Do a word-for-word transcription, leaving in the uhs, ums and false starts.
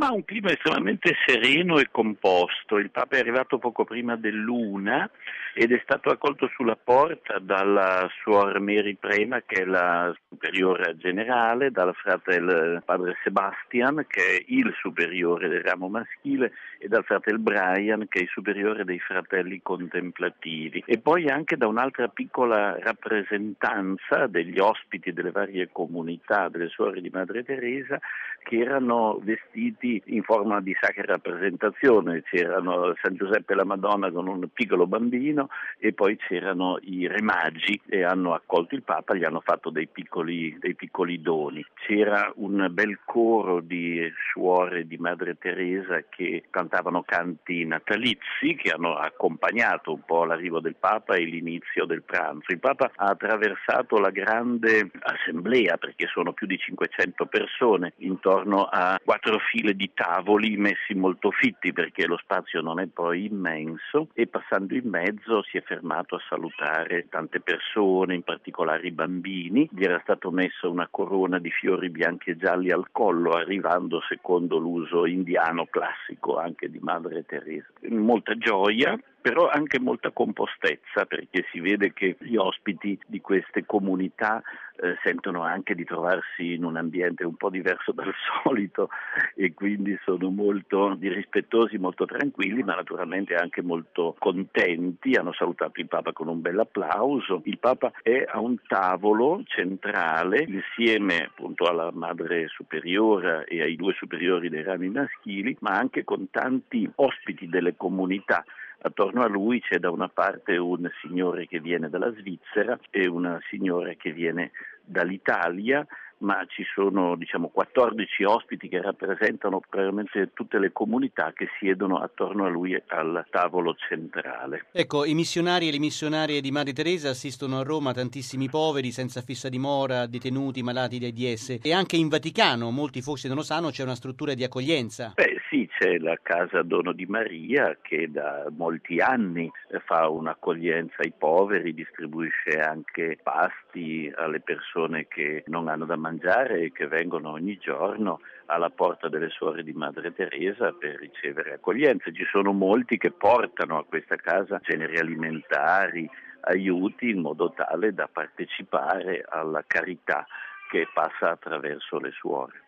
Ma un clima estremamente sereno e composto. Il Papa è arrivato poco prima dell'una ed è stato accolto sulla porta dalla Suor Mary Prema, che è la superiora generale, dal fratello padre Sebastian, che è il superiore del ramo maschile, e dal fratello Brian, che è il superiore dei fratelli contemplativi, e poi anche da un'altra piccola rappresentanza degli ospiti delle varie comunità delle suore di Madre Teresa, che erano vestiti in forma di sacra rappresentazione. C'erano San Giuseppe e la Madonna con un piccolo bambino e poi c'erano i re magi e hanno accolto il Papa, gli hanno fatto dei piccoli, dei piccoli doni. C'era un bel coro di suore di Madre Teresa che cantavano canti natalizi che hanno accompagnato un po' l'arrivo del Papa e l'inizio del pranzo. Il Papa ha attraversato la grande assemblea, perché sono più di cinquecento persone intorno a quattro file di tavoli messi molto fitti, perché lo spazio non è poi immenso, e passando in mezzo si è fermato a salutare tante persone, in particolare i bambini. Gli era stato messo una corona di fiori bianchi e gialli al collo, arrivando secondo l'uso indiano classico anche di Madre Teresa. Molta gioia, però anche molta compostezza, perché si vede che gli ospiti di queste comunità eh, sentono anche di trovarsi in un ambiente un po' diverso dal solito e quindi sono molto rispettosi, molto tranquilli, ma naturalmente anche molto contenti. Hanno salutato il Papa con un bel applauso. Il Papa è a un tavolo centrale insieme appunto alla Madre Superiora e ai due superiori dei rami maschili, ma anche con tanti ospiti delle comunità. Attorno a lui c'è da una parte un signore che viene dalla Svizzera e una signora che viene dall'Italia, ma ci sono diciamo quattordici ospiti che rappresentano praticamente tutte le comunità che siedono attorno a lui al tavolo centrale. Ecco, i missionari e le missionarie di Madre Teresa assistono a Roma tantissimi poveri senza fissa dimora, detenuti, malati di AIDS, e anche in Vaticano, molti forse non lo sanno, c'è una struttura di accoglienza. Beh sì, c'è la Casa Dono di Maria che da molti anni fa un'accoglienza ai poveri, distribuisce anche pasti alle persone che non hanno da mangiare e che vengono ogni giorno alla porta delle suore di Madre Teresa per ricevere accoglienza. Ci sono molti che portano a questa casa generi alimentari, aiuti, in modo tale da partecipare alla carità che passa attraverso le suore.